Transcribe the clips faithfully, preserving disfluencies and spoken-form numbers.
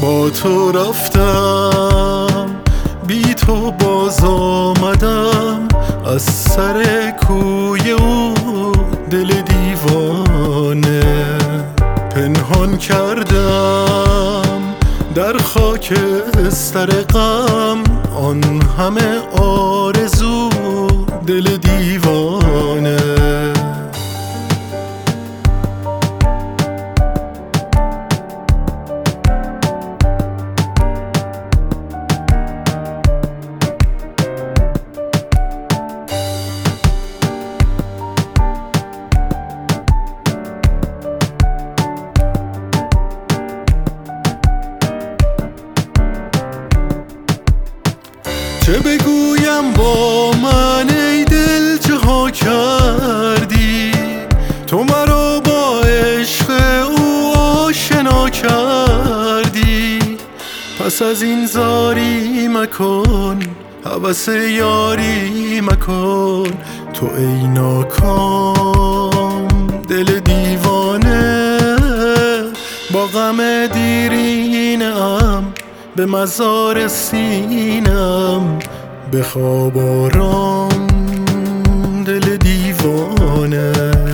با تو رفتم بی تو باز آمدم از سر کوی او دل دیوانه پنهان کردم در خاک استر غم آن همه آرزو دل دیوانه چه بگویم با من ای دل چه ها کردی تو مرا با عشق او آشنا کردی پس از این زاری مکن هوس یاری مکن تو ای ناکام دل دیوانه با غم دیرینم به مزار سینم به خواب آرام دل دیوانه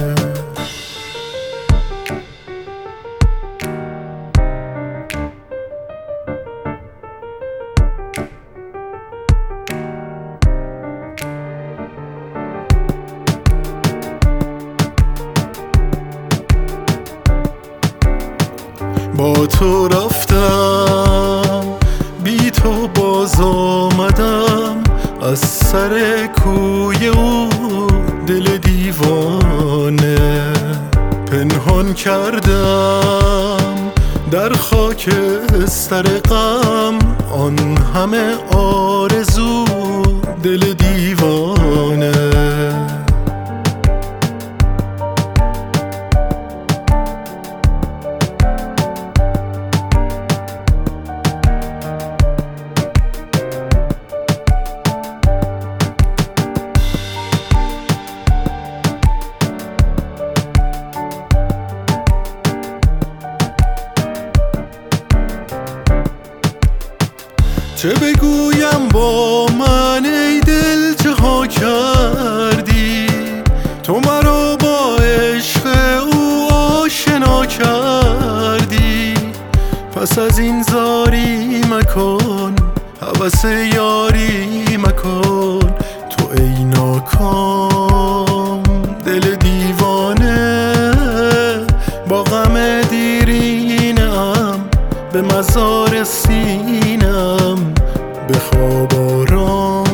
با تو رفتم بی تو باز آمدم از سر کوی او دل دیوانه پنهان کردم در خاک استر غم آن همه آرزو دل دیوانه چه بگویم با من ای دل چه ها کردی تو مرا با عشق او آشنا کردی پس از این زاری مکن هوس یاری مکن تو ای ناکام دل دیوانه با غم دیرینم به مزار سینم به خواب آرام